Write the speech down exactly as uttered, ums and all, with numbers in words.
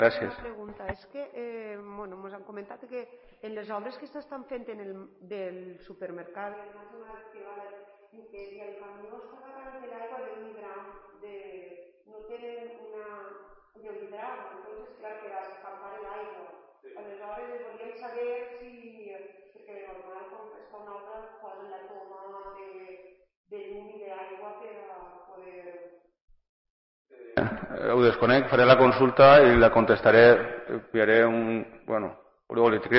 Gràcies. Una pregunta. És que eh, bueno, ens han comentat que en les obres que s'estan fent en el, del supermercat que el camió està agarrant l'aigua d'un hidram, de, no tenen una de hidram, entonces, clar, que escampar l'aigua. Sí. Aleshores, volíem saber si, perquè normal, quan es fa una obra, posen la toma de, de llum i d'aigua per a poder... Eh, ho desconec, faré la consulta i la contestaré, enviaré un... Bueno, li